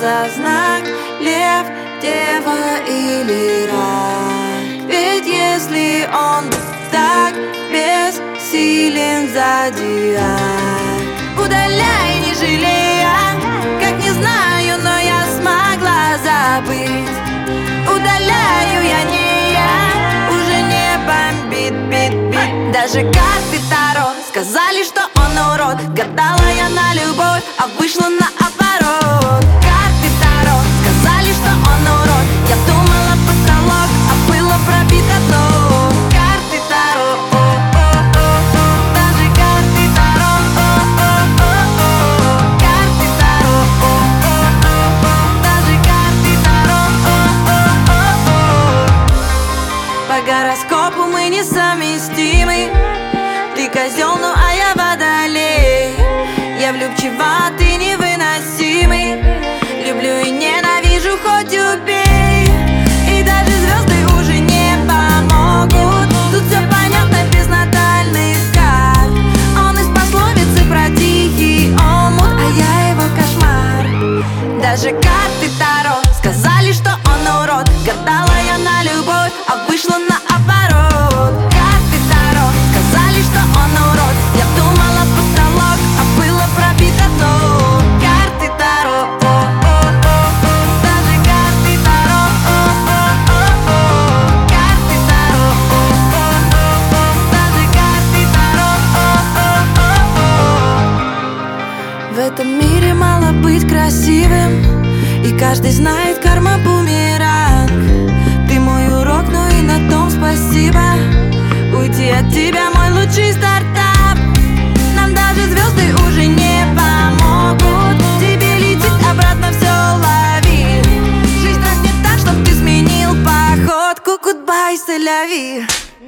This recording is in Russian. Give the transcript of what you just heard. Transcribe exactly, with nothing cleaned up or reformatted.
за знак? Лев, дева или рак? Ведь если он так бессилен зодиак, удаляй, не жалея, как не знаю, но я смогла забыть. Удаляю, я не я, уже не бомбит, бит, бит. Даже карты Таро сказали, что он урод. Гадала я на любовь, а вышла наоборот. Карты Таро сказали, что он урод. Я думала потолок, а было пробито дно. Карты Таро, о-о-о-о, даже карты Таро, о-о-о-о, карты Таро, о-о-о-о, даже карты Таро, о-о-о-о. По гороскопу мы несовместимы. Ты козел, ну а я водолей. Я влюбчива, ты невыносимый. Люблю и ненавижу, хоть убей. И даже звезды уже не помогут. Тут все понятно без натальных карт. Он из пословицы про тихий омут, а я его кошмар. Даже карты Таро сказали, что он урод. Гадала я на любовь, а вышла наоборот. Карты Таро сказали, что он урод. Я думала потолок, а было пробито дно. Карты Таро, о-о-о-о, даже карты Таро, о-о-о-о, карты Таро, о-о-о-о, даже карты Таро, о-о-о-о. В этом мире мало быть красивым, и каждый знает, карма бумеранг. Ты мой урок, ну и на том спасибо. Уйти от тебя мой лучший стартап. Нам даже звезды уже не помогут. Тебе летит обратно, все лови. Жизнь нас не так, чтоб ты сменил походку. Goodbye, c'est la vie.